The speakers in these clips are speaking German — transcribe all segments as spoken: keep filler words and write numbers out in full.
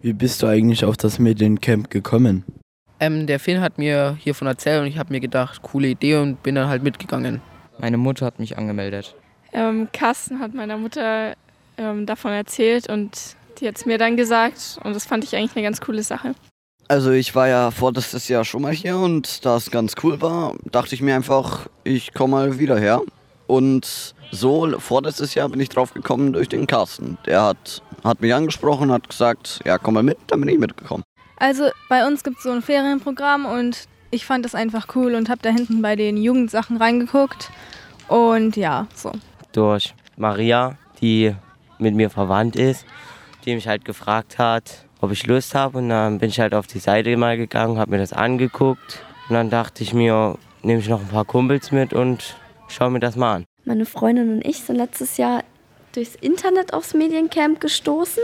Wie bist du eigentlich auf das Mediencamp gekommen? Ähm, der Finn hat mir hiervon erzählt und ich habe mir gedacht, coole Idee und bin dann halt mitgegangen. Meine Mutter hat mich angemeldet. Ähm, Carsten hat meiner Mutter ähm, davon erzählt und die hat es mir dann gesagt und das fand ich eigentlich eine ganz coole Sache. Also ich war ja vorletztes Jahr schon mal hier und da es ganz cool war, dachte ich mir einfach, ich komme mal wieder her. Und so vorletztes Jahr bin ich drauf gekommen durch den Carsten. Der hat, hat mich angesprochen, hat gesagt, ja komm mal mit, dann bin ich mitgekommen. Also bei uns gibt es so ein Ferienprogramm und ich fand das einfach cool und habe da hinten bei den Jugendsachen reingeguckt und ja, so. Durch Maria, die mit mir verwandt ist, die mich halt gefragt hat, ob ich Lust habe, und dann bin ich halt auf die Seite mal gegangen, habe mir das angeguckt und dann dachte ich mir, nehme ich noch ein paar Kumpels mit und schaue mir das mal an. Meine Freundin und ich sind letztes Jahr durchs Internet aufs Mediencamp gestoßen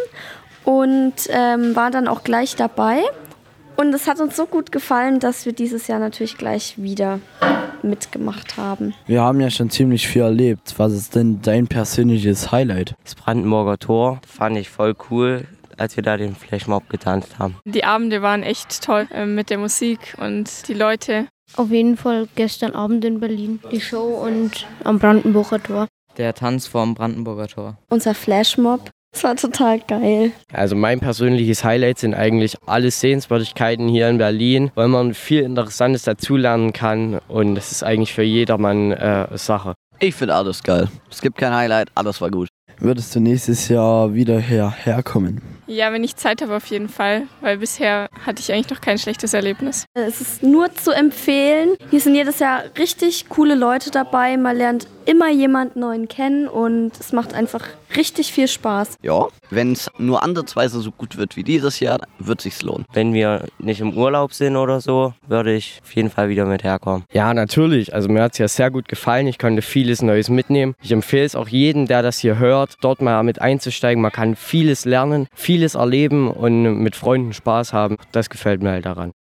und ähm, waren dann auch gleich dabei. Und es hat uns so gut gefallen, dass wir dieses Jahr natürlich gleich wieder mitgemacht haben. Wir haben ja schon ziemlich viel erlebt. Was ist denn dein persönliches Highlight? Das Brandenburger Tor fand ich voll cool, als wir da den Flashmob getanzt haben. Die Abende waren echt toll äh, mit der Musik und die Leute. Auf jeden Fall gestern Abend in Berlin, die Show und am Brandenburger Tor. Der Tanz vorm Brandenburger Tor. Unser Flashmob, das war total geil. Also mein persönliches Highlight sind eigentlich alle Sehenswürdigkeiten hier in Berlin, weil man viel Interessantes dazulernen kann und das ist eigentlich für jedermann äh, Sache. Ich finde alles geil. Es gibt kein Highlight, alles war gut. Würdest du nächstes Jahr wieder hierher kommen? Ja, wenn ich Zeit habe auf jeden Fall, weil bisher hatte ich eigentlich noch kein schlechtes Erlebnis. Es ist nur zu empfehlen. Hier sind jedes Jahr richtig coole Leute dabei. Man lernt immer jemanden neuen kennen und es macht einfach richtig viel Spaß. Ja, wenn es nur ansatzweise so gut wird wie dieses Jahr, wird es sich lohnen. Wenn wir nicht im Urlaub sind oder so, würde ich auf jeden Fall wieder mit herkommen. Ja, natürlich. Also mir hat es ja sehr gut gefallen. Ich konnte vieles Neues mitnehmen. Ich empfehle es auch jedem, der das hier hört, dort mal mit einzusteigen. Man kann vieles lernen, vieles erleben und mit Freunden Spaß haben. Das gefällt mir halt daran.